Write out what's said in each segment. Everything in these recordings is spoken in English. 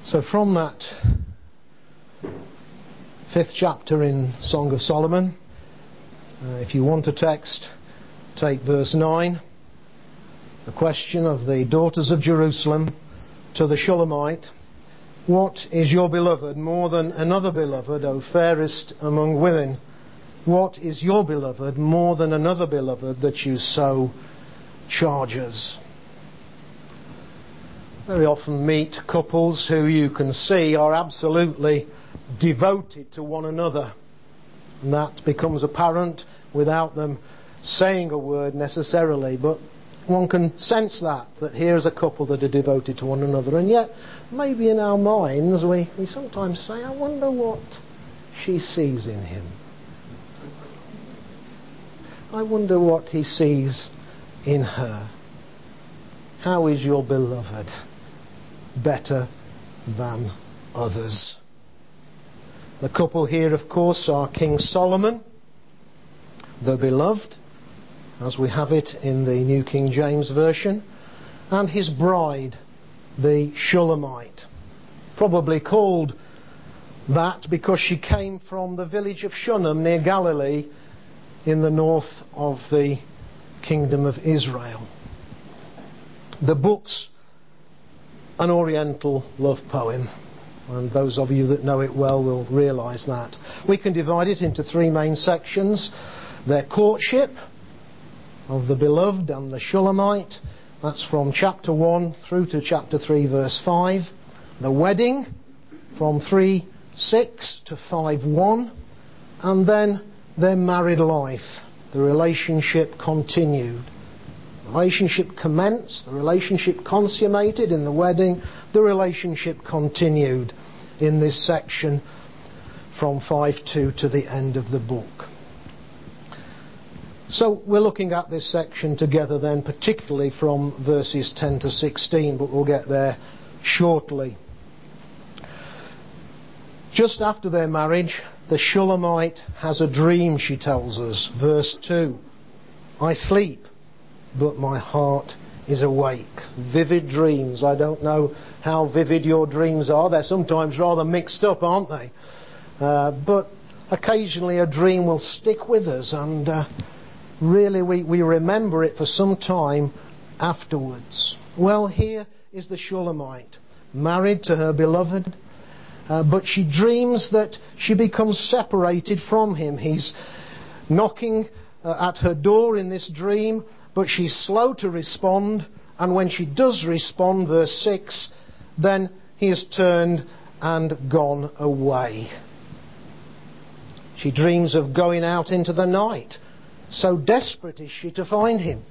So from that 5th chapter in Song of Solomon, if you want a text, take verse 9. The question of the daughters of Jerusalem to the Shulamite: what is your beloved more than another beloved, O fairest among women? What is your beloved more than another beloved, that you so charge us? Very often meet couples who you can see are absolutely devoted to one another, and that becomes apparent without them saying a word necessarily, but one can sense that here's a couple that are devoted to one another. And yet maybe in our minds we sometimes say, I wonder what she sees in him. I wonder what he sees in her. How is your beloved better than others? The couple here, of course, are King Solomon, the beloved, as we have it in the New King James Version, and his bride, the Shulamite. Probably called that because she came from the village of Shunem near Galilee in the north of the Kingdom of Israel. The book's an Oriental love poem, and those of you that know it well will realise that. We can divide it into three main sections: their courtship of the beloved and the Shulamite, that's from chapter 1 through to chapter 3 verse 5. The wedding from 3:6 to 5:1, and then their married life. The relationship continued. The relationship commenced, the relationship consummated in the wedding, the relationship continued in this section from 5:2 to the end of the book. So we're looking at this section together then, particularly from verses 10 to 16, but we'll get there shortly. Just after their marriage, the Shulamite has a dream, she tells us. Verse 2, I sleep, but my heart is awake. Vivid dreams. I don't know how vivid your dreams are. They're sometimes rather mixed up, aren't they? But occasionally a dream will stick with us, and really we remember it for some time afterwards. Well, here is the Shulamite, married to her beloved, but she dreams that she becomes separated from him. He's knocking at her door in this dream, but she's slow to respond, and when she does respond, verse 6, then he has turned and gone away. She dreams of going out into the night. So desperate is she to find him.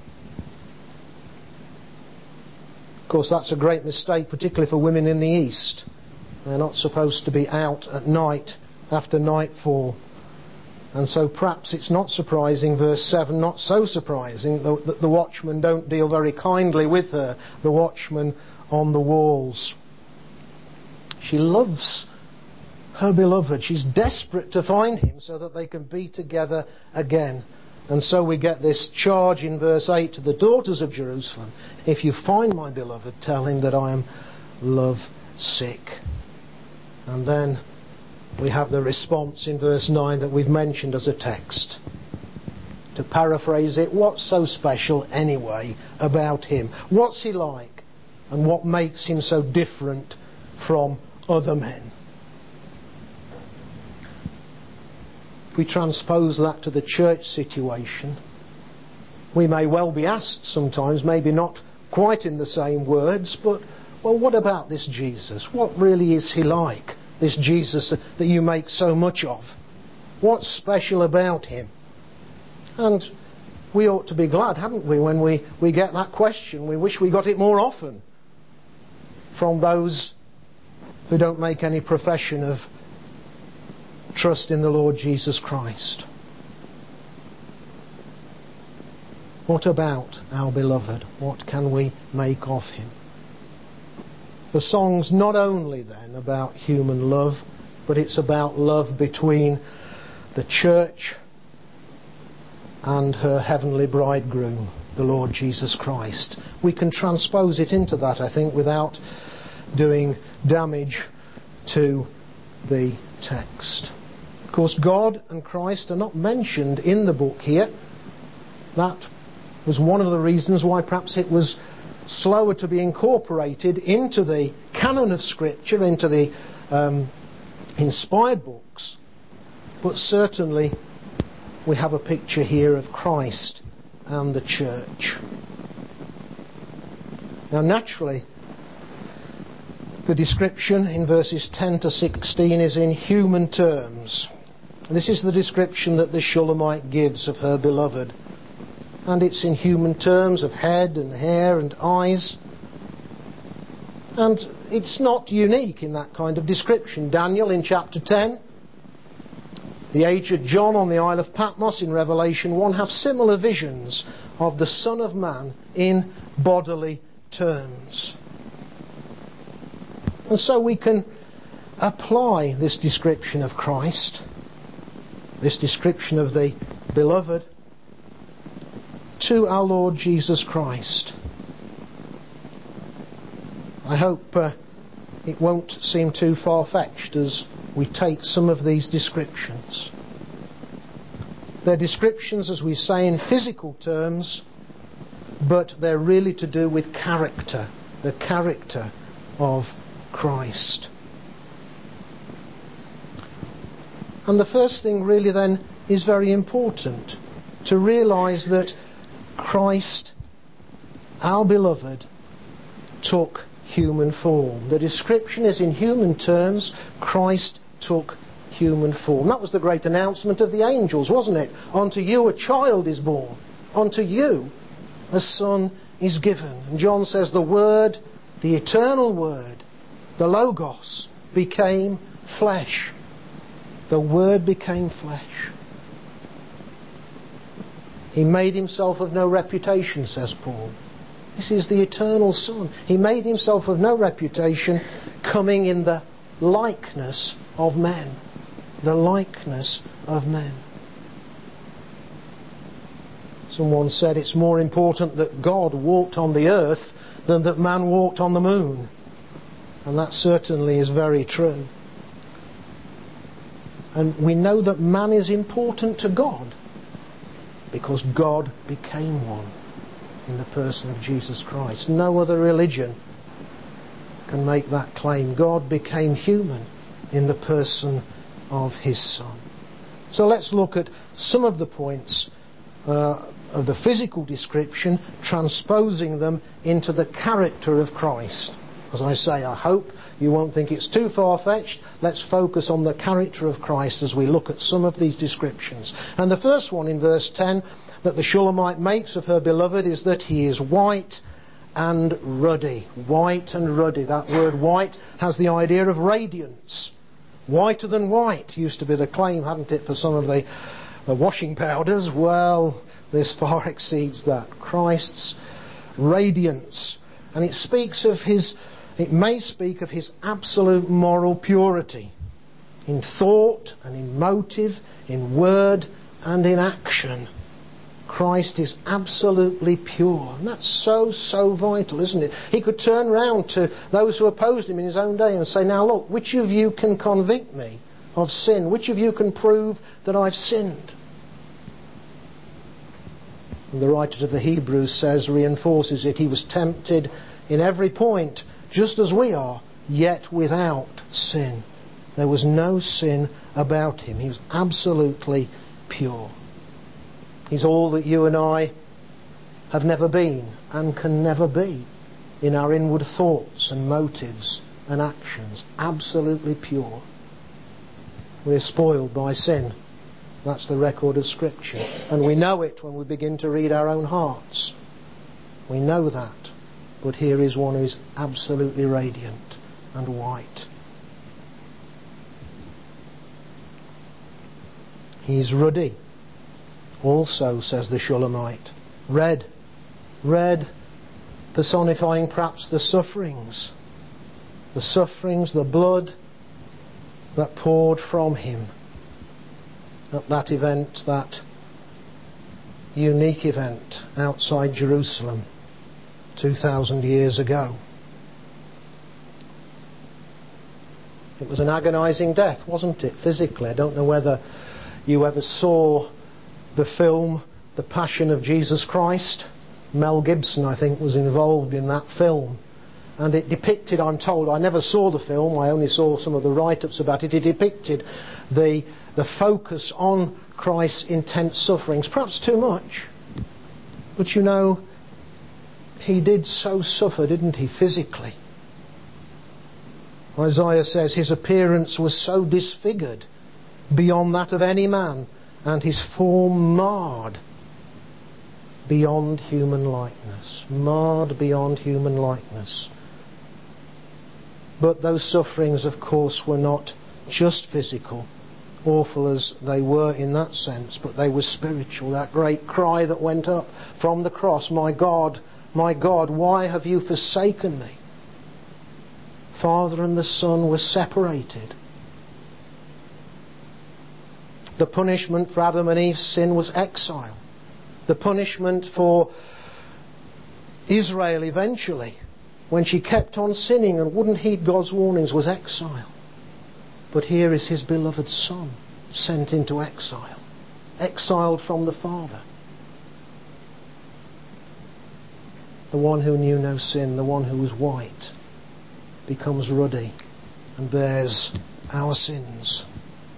Of course, that's a great mistake, particularly for women in the East. They're not supposed to be out at night after nightfall. And so perhaps it's not surprising, verse 7, not so surprising, that the watchmen don't deal very kindly with her, the watchmen on the walls. She loves her beloved. She's desperate to find him so that they can be together again. And so we get this charge in verse 8 to the daughters of Jerusalem: if you find my beloved, tell him that I am love sick. And then we have the response in verse 9 that we've mentioned as a text. To paraphrase it, what's so special anyway about him? What's he like? And what makes him so different from other men? If we transpose that to the church situation, we may well be asked sometimes, maybe not quite in the same words, but, well, what about this Jesus? What really is he like, this Jesus that you make so much of? What's special about him? And we ought to be glad, haven't we, when we get that question. We wish we got it more often from those who don't make any profession of trust in the Lord Jesus Christ. What about our beloved? What can we make of him? The song's not only then about human love, but it's about love between the church and her heavenly bridegroom, the Lord Jesus Christ. We can transpose it into that, I think, without doing damage to the text. Of course, God and Christ are not mentioned in the book here. That was one of the reasons why perhaps it was slower to be incorporated into the canon of Scripture, into the inspired books. But certainly we have a picture here of Christ and the church. Now naturally, the description in verses 10 to 16 is in human terms. This is the description that the Shulamite gives of her beloved. And it's in human terms of head and hair and eyes. And it's not unique in that kind of description. Daniel in chapter 10, the aged John on the Isle of Patmos in Revelation 1 have similar visions of the Son of Man in bodily terms. And so we can apply this description of Christ, this description of the beloved, to our Lord Jesus Christ. I hope it won't seem too far-fetched as we take some of these descriptions. They're descriptions, as we say, in physical terms, but they're really to do with character, the character of Christ. And the first thing really then is very important, to realise that Christ, our beloved, took human form. The description is in human terms. Christ took human form. That was the great announcement of the angels, wasn't it? Unto you a child is born. Unto you a son is given. And John says the Word, the eternal Word, the Logos, became flesh. The Word became flesh. He made himself of no reputation, says Paul. This is the eternal Son. He made himself of no reputation, coming in the likeness of men. The likeness of men. Someone said it's more important that God walked on the earth than that man walked on the moon. And that certainly is very true. And we know that man is important to God because God became one in the person of Jesus Christ. No other religion can make that claim. God became human in the person of His Son. So let's look at some of the points of the physical description, transposing them into the character of Christ. As I say, I hope you won't think it's too far-fetched. Let's focus on the character of Christ as we look at some of these descriptions. And the first one in verse 10 that the Shulamite makes of her beloved is that he is white and ruddy. White and ruddy. That word white has the idea of radiance. Whiter than white used to be the claim, hadn't it, for some of the washing powders? Well, this far exceeds that. Christ's radiance. And it speaks of it may speak of his absolute moral purity in thought and in motive, in word and in action. Christ is absolutely pure. And that's so vital, isn't it? He could turn round to those who opposed him in his own day and say, now look, which of you can convict me of sin? Which of you can prove that I've sinned? And the writer to the Hebrews reinforces it. He was tempted in every point, just as we are, yet without sin. There was no sin about him. He was absolutely pure. He's all that you and I have never been and can never be in our inward thoughts and motives and actions. Absolutely pure. We're spoiled by sin. That's the record of Scripture. And we know it when we begin to read our own hearts. We know that. But here is one who is absolutely radiant and white. He's ruddy. Also, says the Shulamite, red. Red, personifying perhaps the sufferings. The sufferings, the blood that poured from him at that event, that unique event outside Jerusalem 2,000 years ago. It was an agonising death, wasn't it, physically? I don't know whether you ever saw the film The Passion of Jesus Christ. Mel Gibson, I think, was involved in that film. And it depicted, I'm told, I never saw the film, I only saw some of the write-ups about it. It depicted the focus on Christ's intense sufferings, perhaps too much. But you know, he did so suffer, didn't he, physically? Isaiah says his appearance was so disfigured beyond that of any man, and his form marred beyond human likeness. Marred beyond human likeness. But those sufferings, of course, were not just physical, awful as they were in that sense, but they were spiritual. That great cry that went up from the cross, my God, why have you forsaken me? Father and the Son were separated. The punishment for Adam and Eve's sin was exile. The punishment for Israel eventually, when she kept on sinning and wouldn't heed God's warnings, was exile. But here is his beloved Son sent into exile, exiled from the Father. The one who knew no sin, the one who was white, becomes ruddy and bears our sins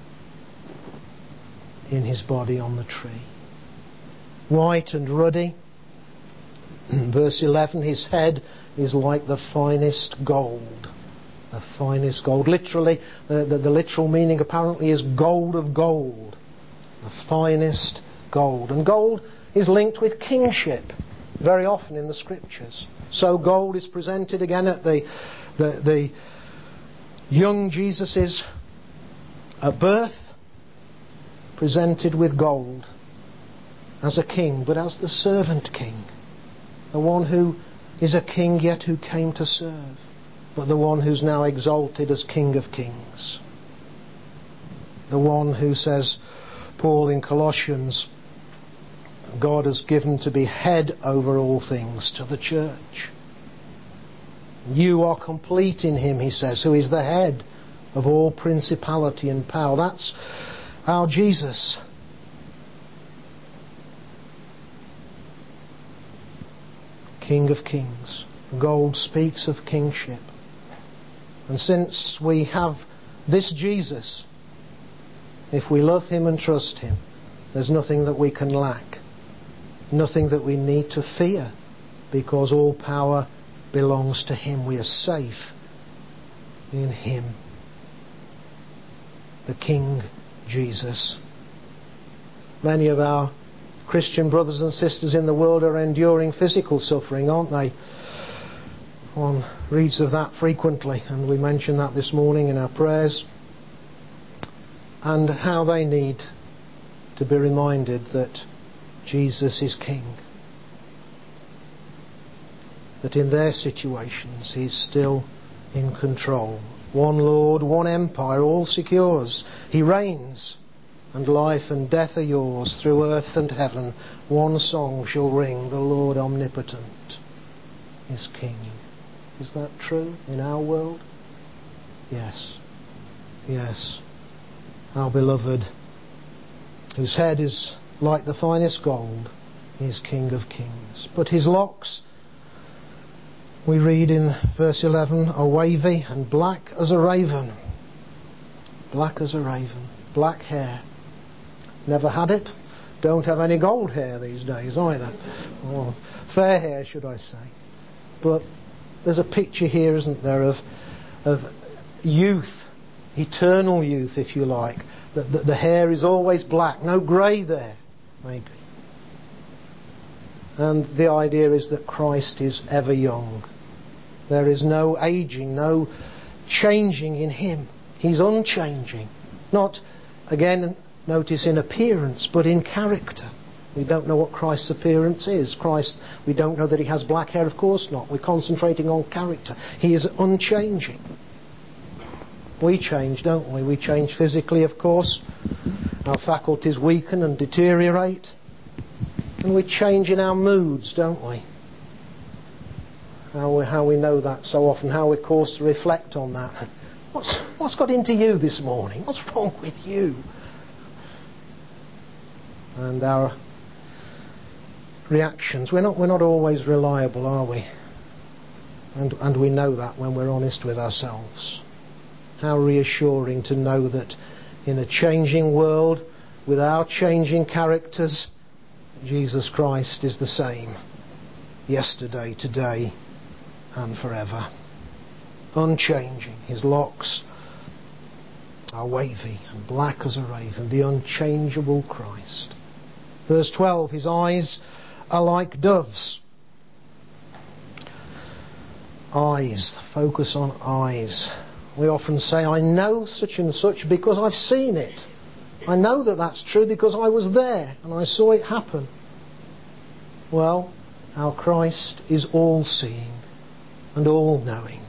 in his body on the tree. White and ruddy. Verse 11, his head is like the finest gold. The finest gold. Literally, the literal meaning apparently is gold of gold. The finest gold. And gold is linked with kingship very often in the Scriptures. So gold is presented again at the young Jesus' birth, presented with gold as a king, but as the servant king. The one who is a king yet who came to serve, but the one who's now exalted as King of Kings. The one who, says Paul in Colossians, God has given to be head over all things to the church. You are complete in him, he says, who is the head of all principality and power. That's our Jesus. King of Kings. Gold speaks of kingship. And since we have this Jesus, if we love him and trust him, there's nothing that we can lack. Nothing that we need to fear, because all power belongs to him. We are safe in him. The King Jesus. Many of our Christian brothers and sisters in the world are enduring physical suffering, aren't they? One reads of that frequently, and we mentioned that this morning in our prayers, and how they need to be reminded that Jesus is King. That in their situations he's still in control. One Lord, one empire, all secures. He reigns, and life and death are yours. Through earth and heaven one song shall ring, the Lord omnipotent is King. Is that true in our world? Yes. Yes. Our beloved, whose head is like the finest gold, is King of Kings. But his locks, we read in verse 11, are wavy and black as a raven. Black as a raven. Black hair. Never had it. Don't have any gold hair these days either. Or fair hair, should I say. But there's a picture here, isn't there, of youth, eternal youth, if you like. The hair is always black, no grey there, maybe. And the idea is that Christ is ever young. There is no aging, no changing in him. He's unchanging. Not, again, notice in appearance, but in character. We don't know what Christ's appearance is. Christ, we don't know that he has black hair, of course not. We're concentrating on character. He is unchanging. We change, don't we? We change physically, of course. Our faculties weaken and deteriorate. And we change in our moods, don't we? How we know that so often, how we're caused to reflect on that. What's got into you this morning? What's wrong with you? And our reactions, we're not always reliable, are we? And we know that when we're honest with ourselves. How reassuring to know that in a changing world, with our changing characters, Jesus Christ is the same, yesterday, today, and forever. Unchanging. His locks are wavy and black as a raven, the unchangeable Christ. Verse 12, his eyes are like doves. Eyes, focus on eyes. We often say, I know such and such because I've seen it. I know that that's true because I was there and I saw it happen. Well, our Christ is all-seeing and all-knowing.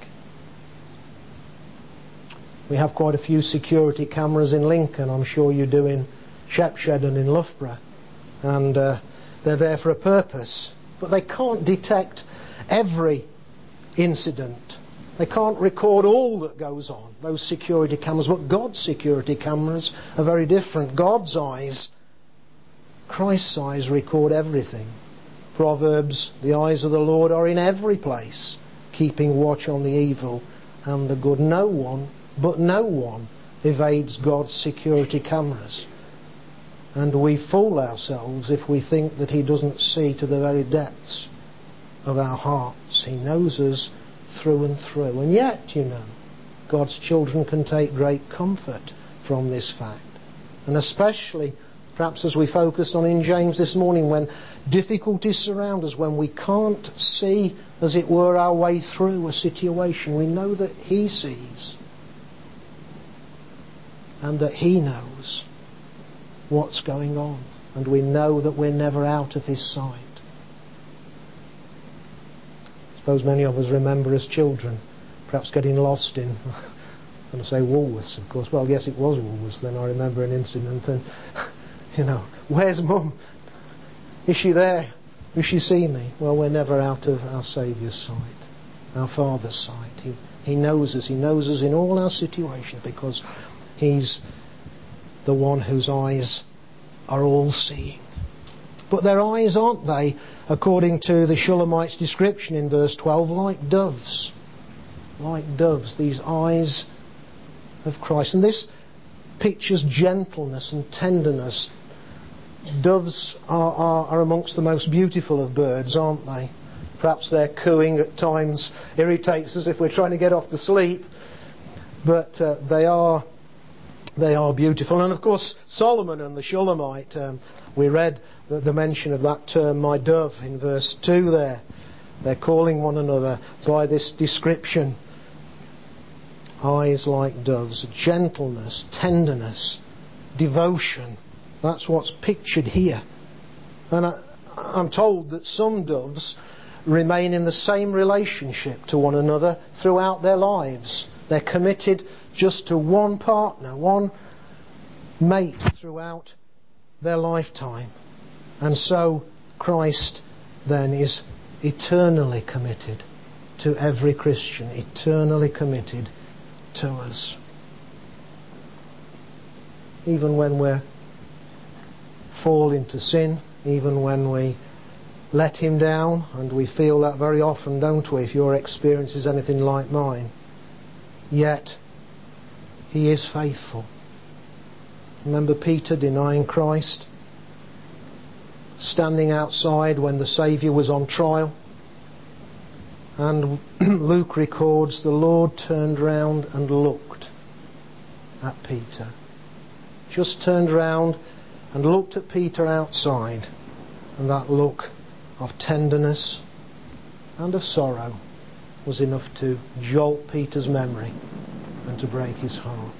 We have quite a few security cameras in Lincoln. I'm sure you do in Shepshed and in Loughborough. And they're there for a purpose. But they can't detect every incident. They can't record all that goes on, those security cameras. But God's security cameras are very different. God's eyes, Christ's eyes, record everything. Proverbs, the eyes of the Lord are in every place, keeping watch on the evil and the good. No one evades God's security cameras. And we fool ourselves if we think that He doesn't see to the very depths of our hearts. He knows us through and through. And yet, God's children can take great comfort from this fact. And especially, perhaps as we focused on in James this morning, when difficulties surround us, when we can't see, as it were, our way through a situation, we know that He sees and that He knows what's going on. And we know that we're never out of His sight. I suppose many of us remember as children perhaps getting lost in, I'm going to say Woolworths, of course. Well, yes, it was Woolworths then. I remember an incident and, where's Mum? Is she there? Does she see me? Well, we're never out of our Saviour's sight, our Father's sight. He knows us. He knows us in all our situations because He's the one whose eyes are all-seeing. But their eyes, aren't they, according to the Shulamite's description in verse 12, like doves. Like doves, these eyes of Christ. And this pictures gentleness and tenderness. Doves are amongst the most beautiful of birds, aren't they? Perhaps their cooing at times irritates us if we're trying to get off to sleep. But they are beautiful. And of course, Solomon and the Shulamite, we read the mention of that term, my dove, in verse 2 there. They're calling one another by this description. Eyes like doves, gentleness, tenderness, devotion. That's what's pictured here. And I'm told that some doves remain in the same relationship to one another throughout their lives. They're committed just to one partner, one mate throughout their lifetime. And so Christ then is eternally committed to every Christian, eternally committed to us. Even when we fall into sin, even when we let Him down, and we feel that very often, don't we, if your experience is anything like mine, yet He is faithful. Remember Peter denying Christ, standing outside when the Saviour was on trial. And Luke records the Lord turned round and looked at Peter. Just turned round and looked at Peter outside. And that look of tenderness and of sorrow was enough to jolt Peter's memory and to break his heart.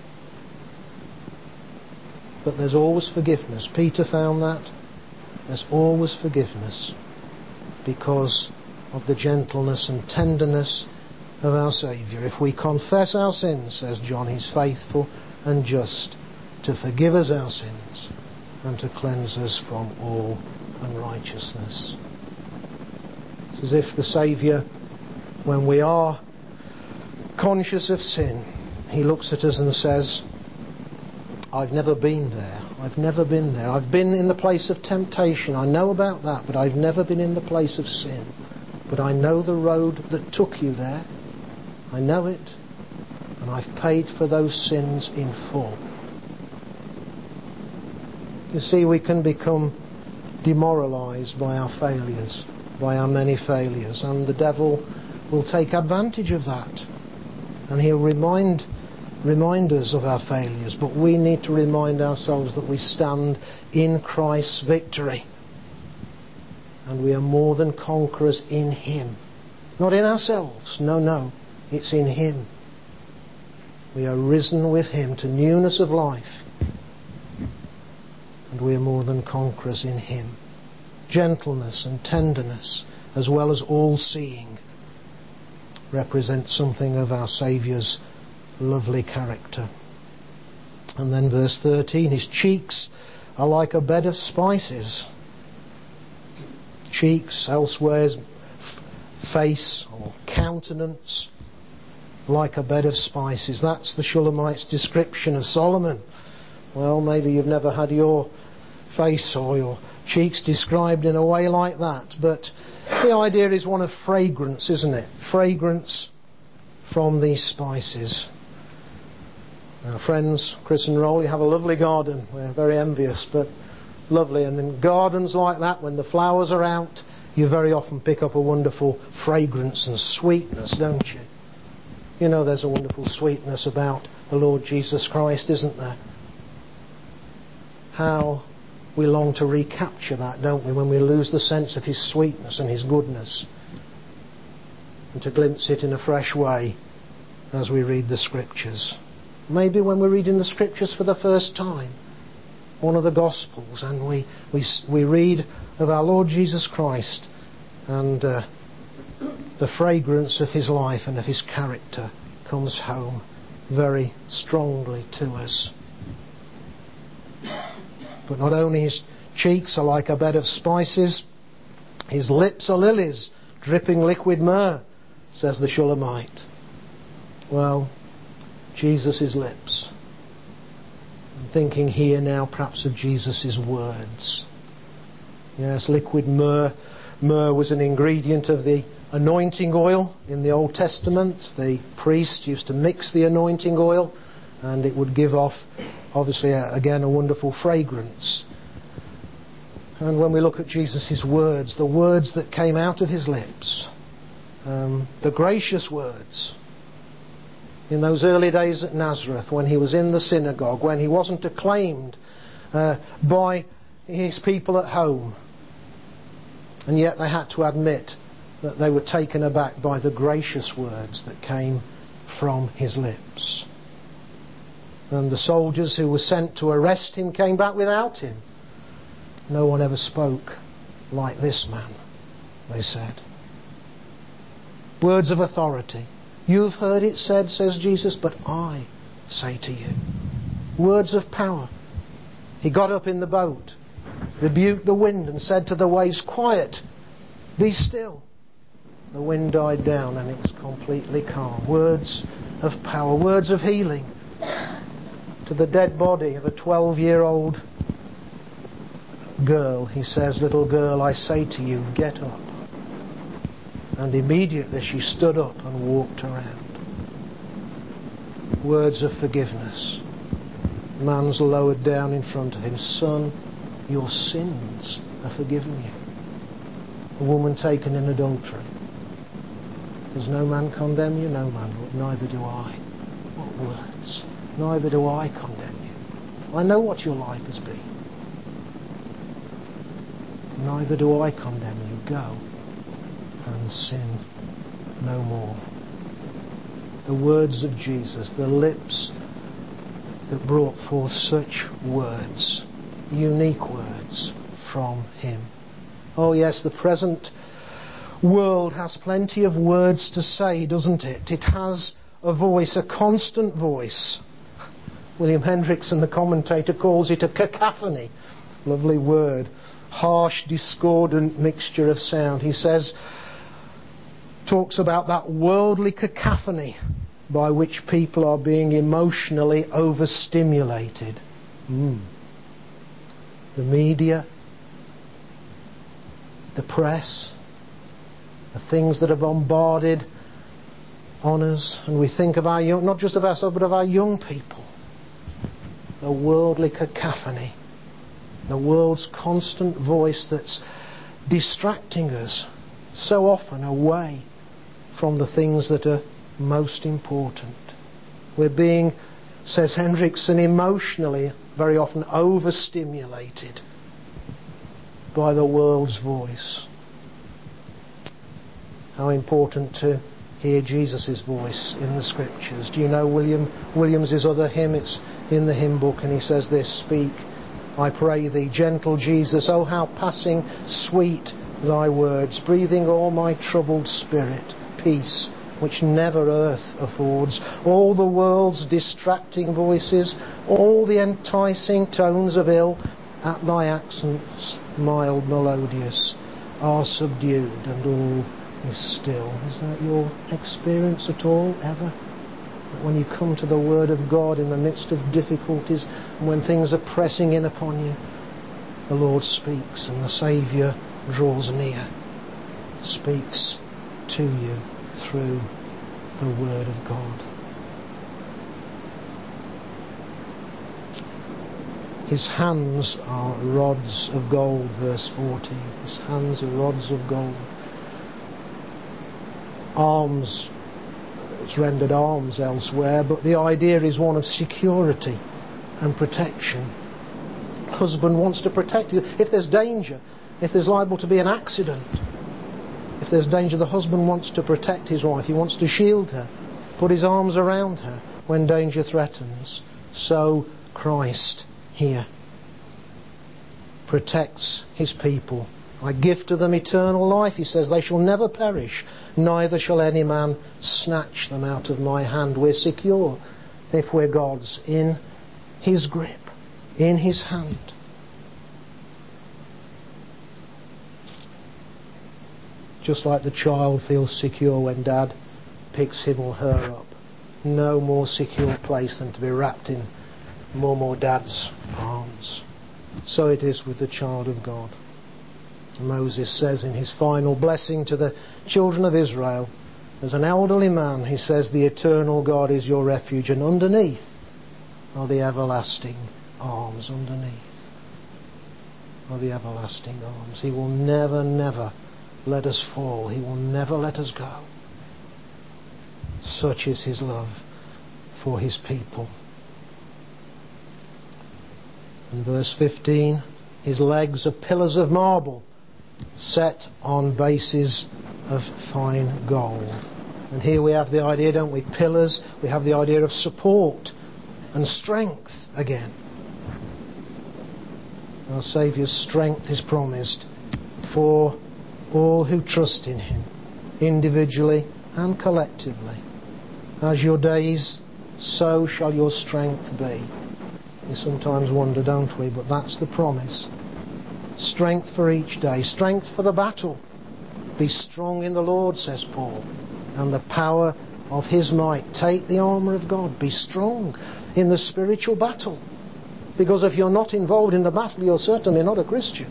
But there's always forgiveness. Peter found that. There's always forgiveness because of the gentleness and tenderness of our Saviour. If we confess our sins, says John, He's faithful and just to forgive us our sins and to cleanse us from all unrighteousness. It's as if the Saviour, when we are conscious of sin, he looks at us and says, I've never been there. I've never been there. I've been in the place of temptation. I know about that, but I've never been in the place of sin. But I know the road that took you there. I know it. And I've paid for those sins in full. You see, we can become demoralised by our failures, by our many failures, and the devil will take advantage of that. And he'll remind us of our failures, but we need to remind ourselves that we stand in Christ's victory. And we are more than conquerors in Him. Not in ourselves, no, it's in Him. We are risen with Him to newness of life. And we are more than conquerors in Him. Gentleness and tenderness, as well as all-seeing, represent something of our Saviour's lovely character. And then verse 13, His cheeks are like a bed of spices. Cheeks, elsewhere, face or countenance, like a bed of spices. That's the Shulamite's description of Solomon. Well, maybe you've never had your face or your cheeks described in a way like that, but the idea is one of fragrance, isn't it? Fragrance from these spices. Now, friends, Chris and Roll, you have a lovely garden. We're very envious, but lovely. And in gardens like that, when the flowers are out, you very often pick up a wonderful fragrance and sweetness, don't you? You know there's a wonderful sweetness about the Lord Jesus Christ, isn't there? How we long to recapture that, don't we, when we lose the sense of His sweetness and His goodness, and to glimpse it in a fresh way as we read the Scriptures. Maybe when we're reading the Scriptures for the first time, one of the Gospels, and we read of our Lord Jesus Christ and the fragrance of His life and of His character comes home very strongly to us. But not only His cheeks are like a bed of spices, His lips are lilies, dripping liquid myrrh, says the Shulamite. Well, Jesus' lips. I'm thinking here now perhaps of Jesus' words. Yes, liquid myrrh. Myrrh was an ingredient of the anointing oil in the Old Testament. The priest used to mix the anointing oil and it would give off, obviously, again, a wonderful fragrance. And when we look at Jesus' words, the words that came out of His lips, the gracious words, in those early days at Nazareth, when He was in the synagogue, when He wasn't acclaimed by His people at home, and yet they had to admit that they were taken aback by the gracious words that came from His lips. And the soldiers who were sent to arrest Him came back without Him. No one ever spoke like this man, they said. Words of authority. You've heard it said, says Jesus, but I say to you. Words of power. He got up in the boat, rebuked the wind and said to the waves, quiet, be still. The wind died down and it was completely calm. Words of power, words of healing. To the dead body of a 12-year-old girl, He says, little girl, I say to you, get up. And immediately she stood up and walked around. Words of forgiveness. Man's lowered down in front of him. Son, your sins are forgiven you. A woman taken in adultery. Does no man condemn you? No man, but neither do I. What words? Neither do I condemn you. I know what your life has been. Neither do I condemn you. Go and sin no more. The words of Jesus, the lips that brought forth such words, unique words from Him. Oh yes, the present world has plenty of words to say, doesn't it? It has a voice, a constant voice. William Hendrickson, the commentator, calls it a cacophony. Lovely word. Harsh, discordant mixture of sound. He says, talks about that worldly cacophony by which people are being emotionally overstimulated. The media, the press, the things that are bombarded on us, and we think of our young, not just of ourselves, but of our young people. The worldly cacophony, the world's constant voice that's distracting us so often away from the things that are most important. We're being, says Hendrickson, emotionally very often overstimulated by the world's voice. How important to hear Jesus' voice in the Scriptures. Do you know Williams' other hymn? It's in the hymn book, and he says this: "Speak, I pray thee, gentle Jesus, oh how passing sweet thy words, breathing all my troubled spirit peace, which never earth affords. All the world's distracting voices, all the enticing tones of ill, at thy accents mild melodious, are subdued, and all is still." Is that your experience at all, ever? That when you come to the Word of God in the midst of difficulties, and when things are pressing in upon you, the Lord speaks, and the Saviour draws near, speaks to you through the Word of God. His hands are rods of gold, verse 14. His hands are rods of gold. Arms, it's rendered arms elsewhere, but the idea is one of security and protection. Husband wants to protect you. If there's danger, if there's liable to be an accident, if there's danger, the husband wants to protect his wife. He wants to shield her, put his arms around her when danger threatens. So Christ here protects his people. "I give to them eternal life," he says. "They shall never perish, neither shall any man snatch them out of my hand." We're secure if we're God's, in his grip, in his hand. Just like the child feels secure when dad picks him or her up. No more secure place than to be wrapped in mum or dad's arms. So it is with the child of God. Moses says in his final blessing to the children of Israel, as an elderly man, he says, "The eternal God is your refuge, and underneath are the everlasting arms." Underneath are the everlasting arms. He will never, never let us fall. He will never let us go. Such is his love for his people. In verse 15, his legs are pillars of marble, set on bases of fine gold. And here we have the idea, don't we? Pillars, we have the idea of support and strength again. Our Saviour's strength is promised for all who trust in him, individually and collectively. As your days, so shall your strength be. We sometimes wonder, don't we? But that's the promise. Strength for each day, strength for the battle. Be strong in the Lord, says Paul, and the power of his might. Take the armour of God. Be strong in the spiritual battle. Because if you're not involved in the battle, you're certainly not a Christian.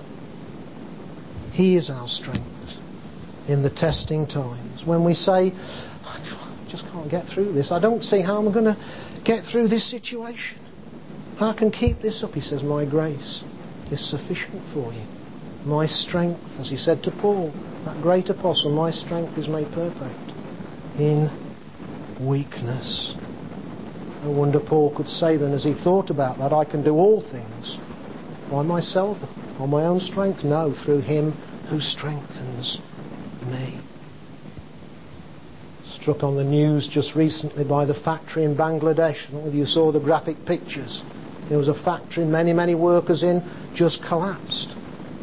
He is our strength in the testing times. When we say, "I just can't get through this. I don't see how I'm going to get through this situation. I can keep this up," he says, "My grace is sufficient for you. My strength," as he said to Paul, that great apostle, "my strength is made perfect in weakness." No wonder Paul could say then, as he thought about that, "I can do all things by myself, on my own strength. No, through him who strengthens me." Struck on the news just recently by the factory in Bangladesh. I don't know whether you saw the graphic pictures. There was a factory, many workers in, just collapsed.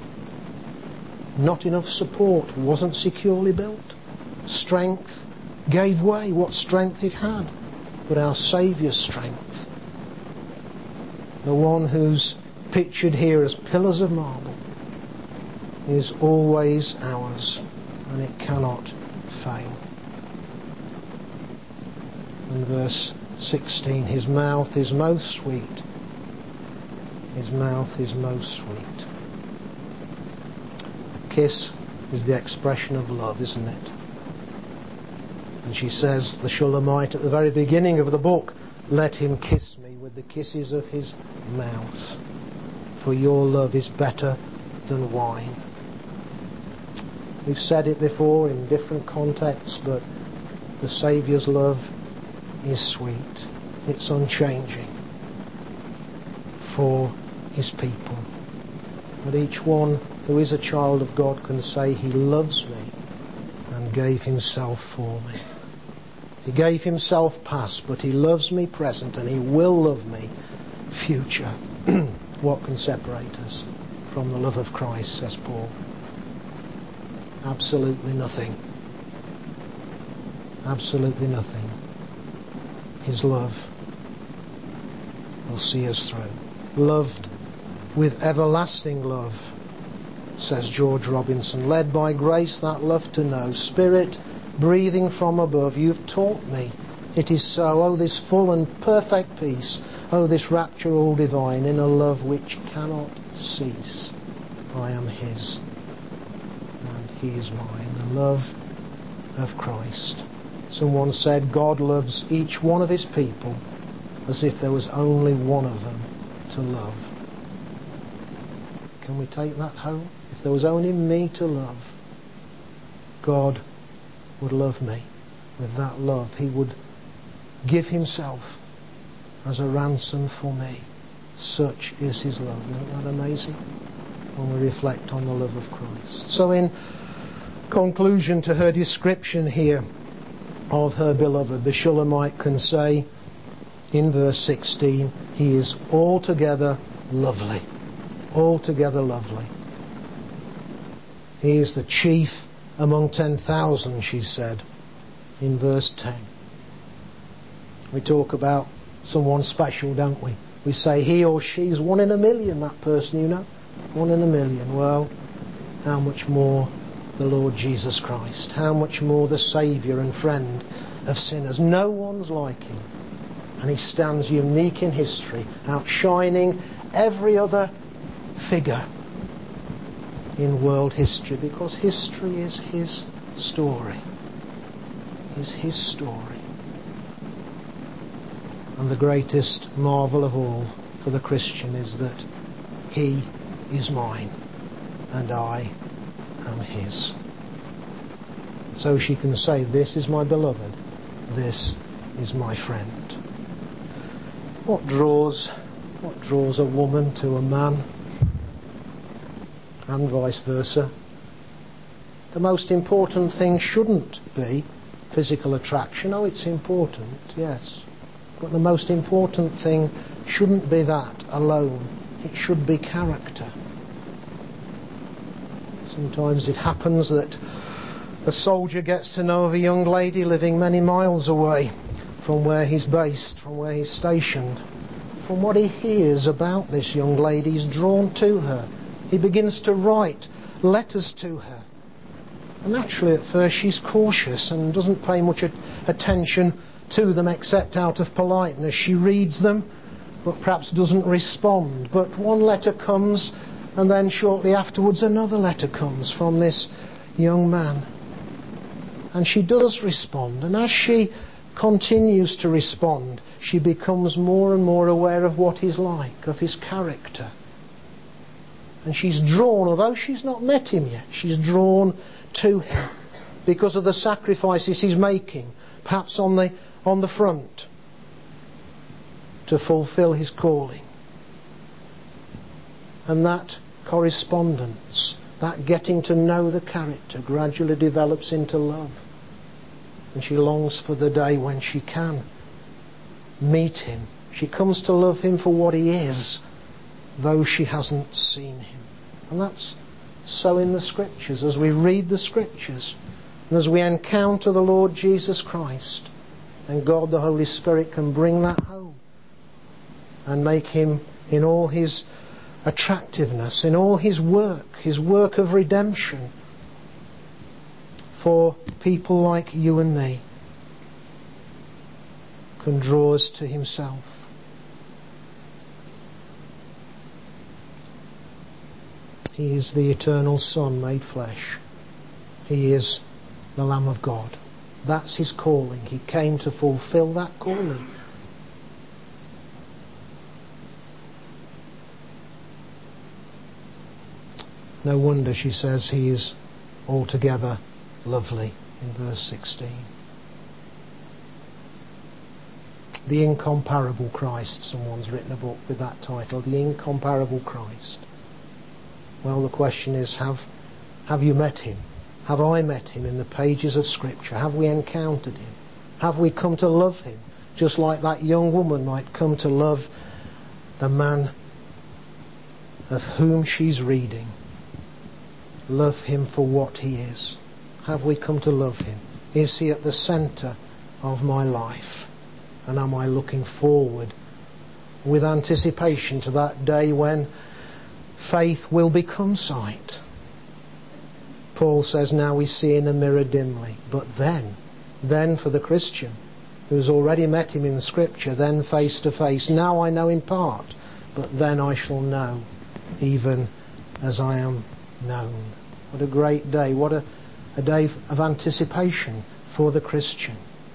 Not enough support, wasn't securely built. Strength gave way, what strength it had. But our Saviour's strength, the one who's pictured here as pillars of marble, is always ours, and it cannot fail. And verse 16, his mouth is most sweet. His mouth is most sweet. A kiss is the expression of love, isn't it? And she says, the Shulamite at the very beginning of the book, let him kiss me with the kisses of his mouth, for your love is better than wine. We've said it before in different contexts, but the Saviour's love is sweet. It's unchanging for his people. That each one who is a child of God can say, he loves me and gave himself for me. He gave himself past, but he loves me present, and he will love me future. What can separate us from the love of Christ, says Paul? Absolutely nothing. Absolutely nothing. His love will see us through. Loved with everlasting love, says George Robinson, led by grace that love to know, Spirit breathing from above, you've taught me it is so. Oh, this full and perfect peace, oh, this rapture all divine, in a love which cannot cease. I am his and he is mine. The love of Christ. Someone said God loves each one of his people as if there was only one of them to love. Can we take that home? If there was only me to love, God would love me with that love. He would give himself as a ransom for me. Such is his love. Isn't that amazing? When we reflect on the love of Christ. So in conclusion to her description here of her beloved, the Shulamite can say in verse 16, he is altogether lovely. Altogether lovely. He is the chief among 10,000, she said in verse 10. We talk about someone special, don't we? We say he or she's 1 in a million, that person, you know. 1 in a million. Well, how much more the Lord Jesus Christ? How much more the Saviour and friend of sinners? No one's like him. And he stands unique in history, outshining every other figure in world history, because history is his story. Is his story. And the greatest marvel of all for the Christian is that he is mine and I am his. So she can say, this is my beloved, this is my friend. What draws a woman to a man, and vice versa? The most important thing shouldn't be physical attraction. Oh, it's important, yes. But the most important thing shouldn't be that alone. It should be character. Sometimes it happens that a soldier gets to know of a young lady living many miles away from where he's based, from where he's stationed. From what he hears about this young lady, he's drawn to her. He begins to write letters to her. And naturally at first she's cautious and doesn't pay much attention to them except out of politeness. She reads them but perhaps doesn't respond. But one letter comes, and then shortly afterwards another letter comes from this young man. And she does respond, and as she continues to respond, she becomes more and more aware of what he's like, of his character. And she's drawn, although she's not met him yet, she's drawn to him because of the sacrifices he's making, perhaps on the front, to fulfill his calling. And that correspondence, that getting to know the character, gradually develops into love. And she longs for the day when she can meet him. She comes to love him for what he is, though she hasn't seen him. And that's so in the Scriptures. As we read the Scriptures, and as we encounter the Lord Jesus Christ, and God the Holy Spirit can bring that home and make him, in all his attractiveness, in all his work of redemption for people like you and me. can draw us to himself. He is the eternal Son made flesh. He is the Lamb of God. That's his calling. He came to fulfill that calling. No wonder, she says, he is altogether lovely in verse 16. The Incomparable Christ. Someone's written a book with that title, The Incomparable Christ. Well, the question is, have you met him? Have I met him in the pages of Scripture? Have we encountered him? Have we come to love him? Just like that young woman might come to love the man of whom she's reading. Love him for what he is. Have we come to love him? Is he at the centre of my life? And am I looking forward with anticipation to that day when faith will become sight? Paul says, now we see in a mirror dimly, but then for the Christian who's already met him in the Scripture, then face to face. Now I know in part, but then I shall know even as I am known. What a great day. What a day of anticipation for the Christian.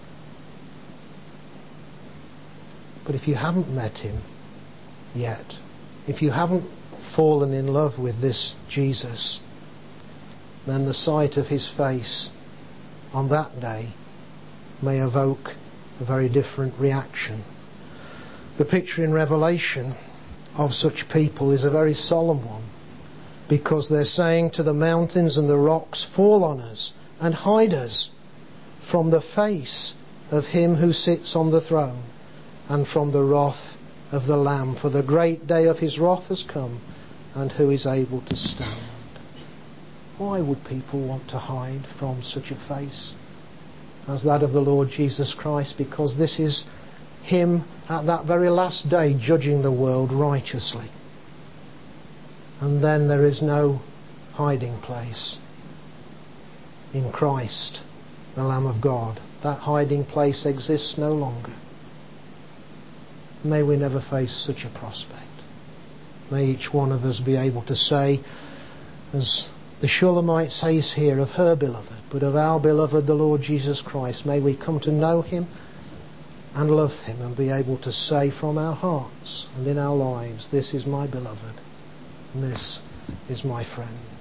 But if you haven't met him yet, if you haven't fallen in love with this Jesus, then the sight of his face on that day may evoke a very different reaction. The picture in Revelation of such people is a very solemn one, because they're saying to the mountains and the rocks, fall on us and hide us from the face of him who sits on the throne and from the wrath of the Lamb, for the great day of his wrath has come, and who is able to stand? Why would people want to hide from such a face as that of the Lord Jesus Christ? Because this is him at that very last day judging the world righteously. And then there is no hiding place in Christ, the Lamb of God. That hiding place exists no longer. May we never face such a prospect. May each one of us be able to say, as the Shulamite says here of her beloved, but of our beloved the Lord Jesus Christ, may we come to know him and love him and be able to say from our hearts and in our lives, this is my beloved and this is my friend.